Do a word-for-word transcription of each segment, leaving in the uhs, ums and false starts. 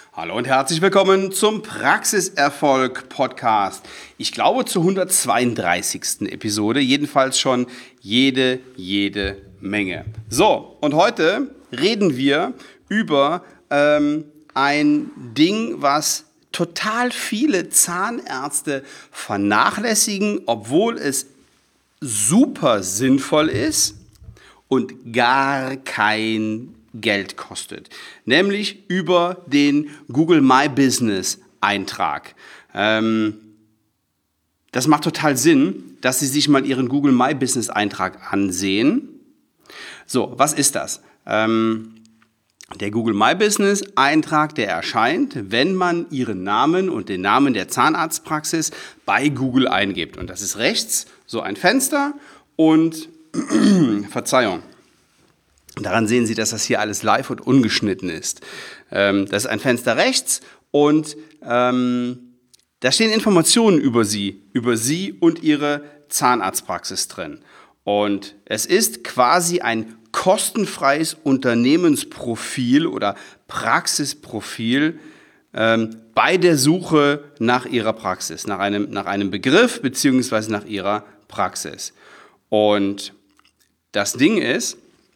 Hallo und herzlich willkommen zum Praxiserfolg-Podcast. Ich glaube zur hundertzweiunddreißigsten Episode, jedenfalls schon jede, jede Menge. So, und heute reden wir über ähm, ein Ding, was total viele Zahnärzte vernachlässigen, obwohl es super sinnvoll ist und gar kein Geld kostet, nämlich über den Google My Business Eintrag. Ähm, das macht total Sinn, dass Sie sich mal Ihren Google My Business Eintrag ansehen. So, was ist das? Ähm, der Google My Business Eintrag, der erscheint, wenn man Ihren Namen und den Namen der Zahnarztpraxis bei Google eingibt. Und das ist rechts so ein Fenster und Verzeihung. Daran sehen Sie, dass das hier alles live und ungeschnitten ist. Ähm, das ist ein Fenster rechts und ähm, da stehen Informationen über Sie, über Sie und Ihre Zahnarztpraxis drin. Und es ist quasi ein kostenfreies Unternehmensprofil oder Praxisprofil ähm, bei der Suche nach Ihrer Praxis, nach einem, nach einem Begriff beziehungsweise nach Ihrer Praxis. Und das Ding ist,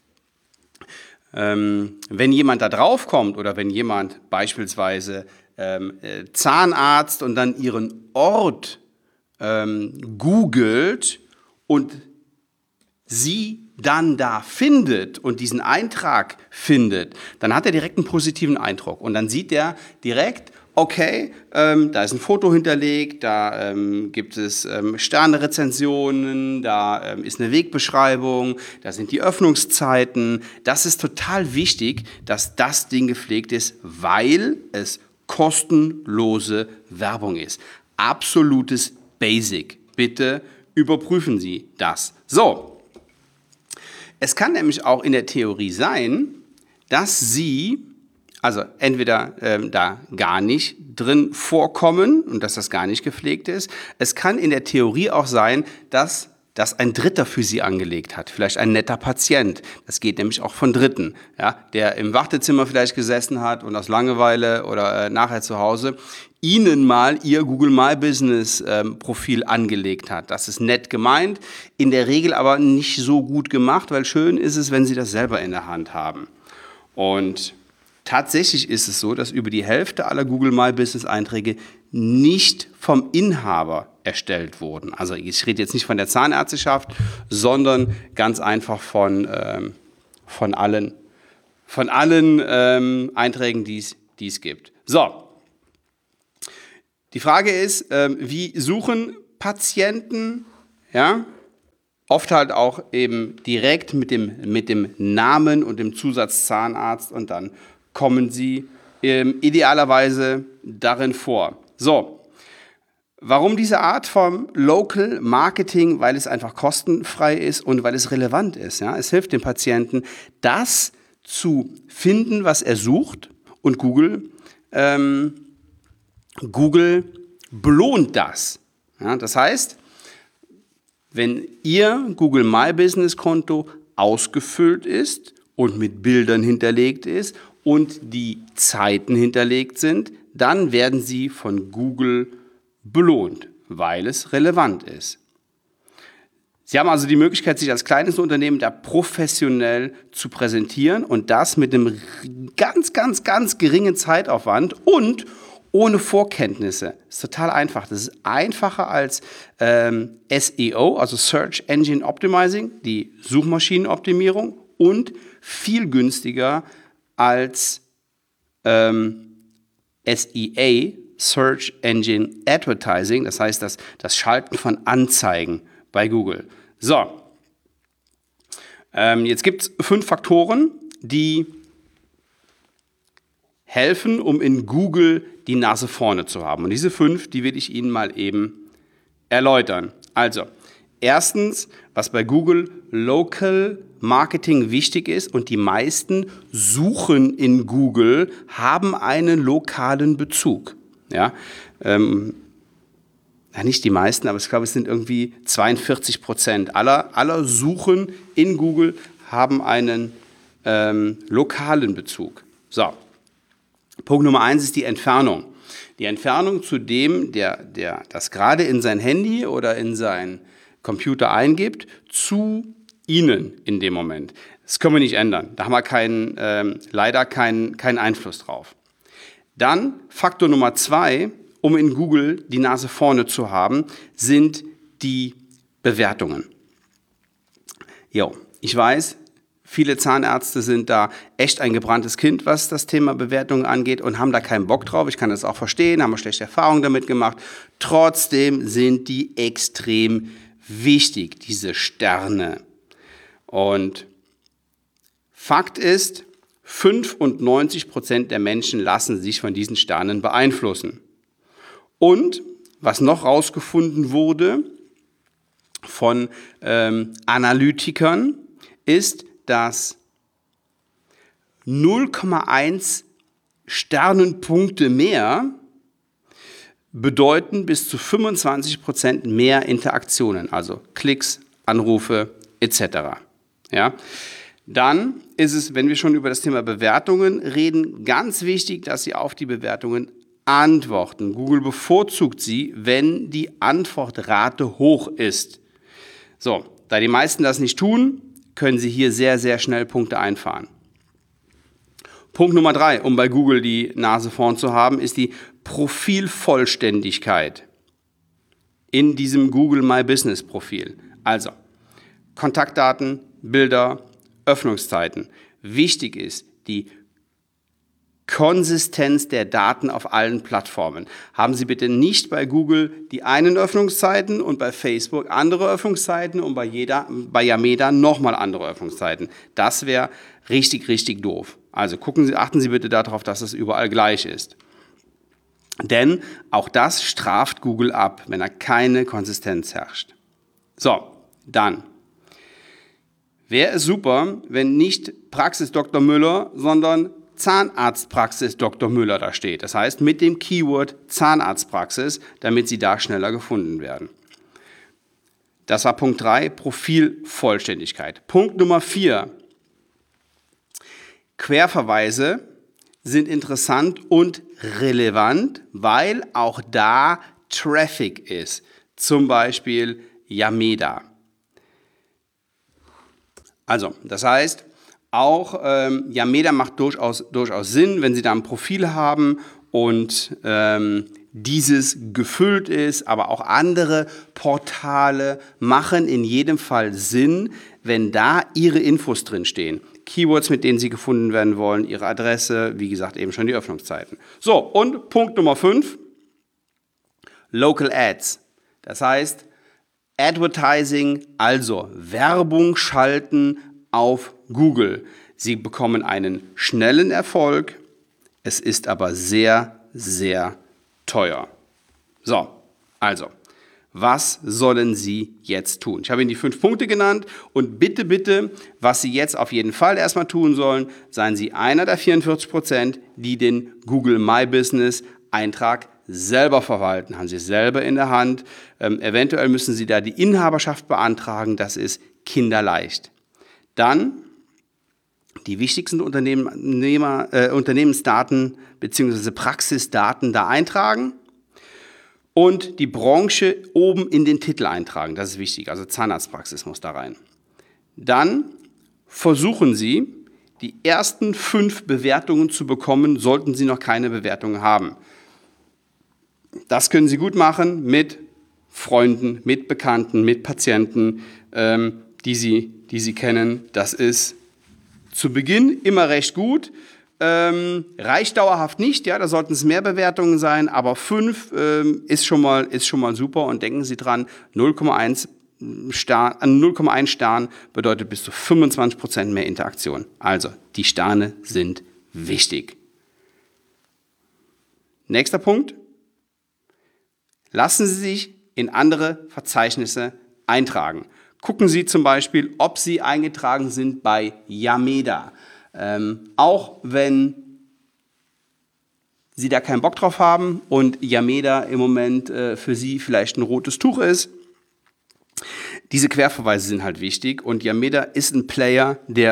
Ähm, wenn jemand da drauf kommt oder wenn jemand beispielsweise ähm, äh, Zahnarzt und dann ihren Ort ähm, googelt und sie dann da findet und diesen Eintrag findet, dann hat er direkt einen positiven Eindruck und dann sieht er direkt, okay, ähm, da ist ein Foto hinterlegt, da ähm, gibt es ähm, Sternerezensionen, da ähm, ist eine Wegbeschreibung, da sind die Öffnungszeiten. Das ist total wichtig, dass das Ding gepflegt ist, weil es kostenlose Werbung ist. Absolutes Basic. Bitte überprüfen Sie das. So, es kann nämlich auch in der Theorie sein, dass Sie Also entweder ähm, da gar nicht drin vorkommen und dass das gar nicht gepflegt ist. Es kann in der Theorie auch sein, dass das ein Dritter für Sie angelegt hat. Vielleicht ein netter Patient. Das geht nämlich auch von Dritten, ja, der im Wartezimmer vielleicht gesessen hat und aus Langeweile oder äh, nachher zu Hause Ihnen mal Ihr Google My Business ähm, Profil angelegt hat. Das ist nett gemeint, in der Regel aber nicht so gut gemacht, weil schön ist es, wenn Sie das selber in der Hand haben. Und tatsächlich ist es so, dass über die Hälfte aller Google My Business Einträge nicht vom Inhaber erstellt wurden. Also ich rede jetzt nicht von der Zahnärzteschaft, sondern ganz einfach von, ähm, von allen, von allen ähm, Einträgen, die es gibt. So, die Frage ist, ähm, wie suchen Patienten, ja, oft halt auch eben direkt mit dem, mit dem Namen und dem Zusatz Zahnarzt und dann kommen sie ähm, idealerweise darin vor. So, warum diese Art von Local Marketing? Weil es einfach kostenfrei ist und weil es relevant ist. Ja? Es hilft dem Patienten, das zu finden, was er sucht und Google, ähm, Google belohnt das. Ja? Das heißt, wenn Ihr Google My Business Konto ausgefüllt ist und mit Bildern hinterlegt ist und die Zeiten hinterlegt sind, dann werden Sie von Google belohnt, weil es relevant ist. Sie haben also die Möglichkeit, sich als kleines Unternehmen da professionell zu präsentieren und das mit einem ganz, ganz, ganz geringen Zeitaufwand und ohne Vorkenntnisse. Das ist total einfach. Das ist einfacher als ähm, S E O, also Search Engine Optimizing, die Suchmaschinenoptimierung, und viel günstiger als ähm, S E A, Search Engine Advertising, das heißt das, das Schalten von Anzeigen bei Google. So, ähm, jetzt gibt es fünf Faktoren, die helfen, um in Google die Nase vorne zu haben. Und diese fünf, die will ich Ihnen mal eben erläutern. Also, erstens, was bei Google Local Marketing wichtig ist und die meisten Suchen in Google haben einen lokalen Bezug. Ja, ähm, ja, nicht die meisten, aber ich glaube, es sind irgendwie zweiundvierzig Prozent aller, aller Suchen in Google haben einen ähm, lokalen Bezug. So, Punkt Nummer eins ist die Entfernung. Die Entfernung zu dem, der, der das gerade in sein Handy oder in seinen Computer eingibt, zu Ihnen in dem Moment. Das können wir nicht ändern. Da haben wir keinen, ähm, leider keinen, keinen Einfluss drauf. Dann Faktor Nummer zwei, um in Google die Nase vorne zu haben, sind die Bewertungen. Jo, ich weiß, viele Zahnärzte sind da echt ein gebranntes Kind, was das Thema Bewertungen angeht und haben da keinen Bock drauf. Ich kann das auch verstehen, haben wir schlechte Erfahrungen damit gemacht. Trotzdem sind die extrem wichtig, diese Sterne. Und Fakt ist, fünfundneunzig Prozent der Menschen lassen sich von diesen Sternen beeinflussen. Und was noch rausgefunden wurde von ähm, Analytikern, ist, dass null Komma eins Sternenpunkte mehr bedeuten bis zu fünfundzwanzig Prozent mehr Interaktionen, also Klicks, Anrufe et cetera. Ja? Dann ist es, wenn wir schon über das Thema Bewertungen reden, ganz wichtig, dass Sie auf die Bewertungen antworten. Google bevorzugt sie, wenn die Antwortrate hoch ist. So, da die meisten das nicht tun, können Sie hier sehr, sehr schnell Punkte einfahren. Punkt Nummer drei, um bei Google die Nase vorn zu haben, ist die Profilvollständigkeit in diesem Google My Business Profil. Also Kontaktdaten, Bilder, Öffnungszeiten. Wichtig ist die Konsistenz der Daten auf allen Plattformen. Haben Sie bitte nicht bei Google die einen Öffnungszeiten und bei Facebook andere Öffnungszeiten und bei, jeder, bei Yameda nochmal andere Öffnungszeiten. Das wäre richtig, richtig doof. Also gucken Sie, achten Sie bitte darauf, dass es überall gleich ist. Denn auch das straft Google ab, wenn da keine Konsistenz herrscht. So, dann. Wäre es super, wenn nicht Praxis Doktor Müller, sondern Zahnarztpraxis Doktor Müller da steht. Das heißt mit dem Keyword Zahnarztpraxis, damit Sie da schneller gefunden werden. Das war Punkt drei, Profilvollständigkeit. Punkt Nummer vier, Querverweise sind interessant und relevant, weil auch da Traffic ist. Zum Beispiel Yameda. Also, das heißt, auch ähm, Yameda macht durchaus, durchaus Sinn, wenn Sie da ein Profil haben und ähm, dieses gefüllt ist, aber auch andere Portale machen in jedem Fall Sinn, wenn da Ihre Infos drin stehen. Keywords, mit denen Sie gefunden werden wollen, Ihre Adresse, wie gesagt, eben schon die Öffnungszeiten. So, und Punkt Nummer fünf, Local Ads. Das heißt, Advertising, also Werbung schalten auf Google. Sie bekommen einen schnellen Erfolg, es ist aber sehr, sehr teuer. So, also, was sollen Sie jetzt tun? Ich habe Ihnen die fünf Punkte genannt und bitte, bitte, was Sie jetzt auf jeden Fall erstmal tun sollen, seien Sie einer der vierundvierzig Prozent, die den Google My Business Eintrag selber verwalten, haben Sie selber in der Hand. Ähm, eventuell müssen Sie da die Inhaberschaft beantragen, das ist kinderleicht. Dann die wichtigsten Unternehmer, äh, Unternehmensdaten bzw. Praxisdaten da eintragen und die Branche oben in den Titel eintragen, das ist wichtig, also Zahnarztpraxis muss da rein. Dann versuchen Sie, die ersten fünf Bewertungen zu bekommen, sollten Sie noch keine Bewertungen haben. Das können Sie gut machen mit Freunden, mit Bekannten, mit Patienten, ähm, die Sie, die Sie kennen. Das ist zu Beginn immer recht gut. Ähm, reicht dauerhaft nicht, ja, da sollten es mehr Bewertungen sein, aber fünf ähm, ist, schon mal, ist schon mal super und denken Sie dran, null Komma eins Stern, null Komma eins Stern bedeutet bis zu fünfundzwanzig Prozent mehr Interaktion. Also, die Sterne sind wichtig. Nächster Punkt. Lassen Sie sich in andere Verzeichnisse eintragen. Gucken Sie zum Beispiel, ob Sie eingetragen sind bei Yameda. Ähm, auch wenn Sie da keinen Bock drauf haben und Yameda im Moment äh, für Sie vielleicht ein rotes Tuch ist. Diese Querverweise sind halt wichtig und Yameda ist ein Player, der,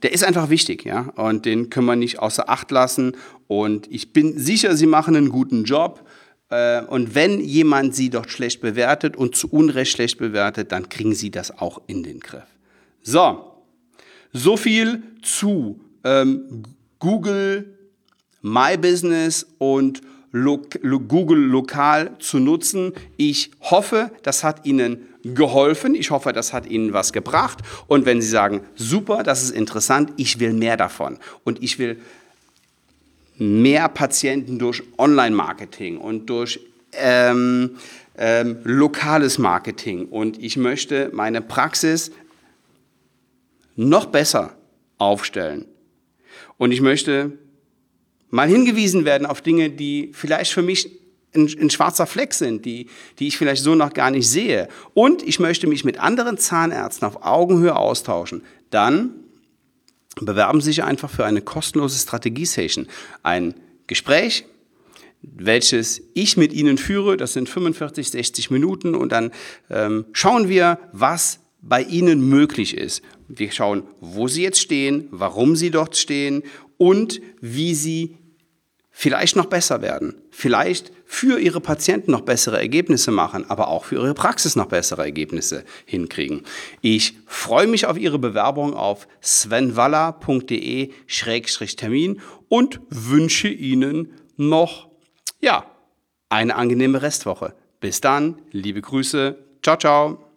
der ist einfach wichtig, ja, und den können wir nicht außer Acht lassen. Und ich bin sicher, Sie machen einen guten Job. Äh, und wenn jemand Sie dort schlecht bewertet und zu Unrecht schlecht bewertet, dann kriegen Sie das auch in den Griff. So, so viel zu ähm, Google My Business und Lo- Lo- Google lokal zu nutzen. Ich hoffe, das hat Ihnen geholfen. Ich hoffe, das hat Ihnen was gebracht. Und wenn Sie sagen, super, das ist interessant, ich will mehr davon und ich will mehr Patienten durch Online-Marketing und durch ähm, ähm, lokales Marketing und ich möchte meine Praxis noch besser aufstellen. Und ich möchte mal hingewiesen werden auf Dinge, die vielleicht für mich ein, ein schwarzer Fleck sind, die, die ich vielleicht so noch gar nicht sehe. Und ich möchte mich mit anderen Zahnärzten auf Augenhöhe austauschen. Dann bewerben Sie sich einfach für eine kostenlose Strategie-Session. Ein Gespräch, welches ich mit Ihnen führe. Das sind fünfundvierzig, sechzig Minuten und dann ähm, schauen wir, was bei Ihnen möglich ist. Wir schauen, wo Sie jetzt stehen, warum Sie dort stehen und wie Sie vielleicht noch besser werden, vielleicht für Ihre Patienten noch bessere Ergebnisse machen, aber auch für Ihre Praxis noch bessere Ergebnisse hinkriegen. Ich freue mich auf Ihre Bewerbung auf svenwaller punkt de Schrägstrich Termin und wünsche Ihnen noch, ja, eine angenehme Restwoche. Bis dann, liebe Grüße, ciao, ciao.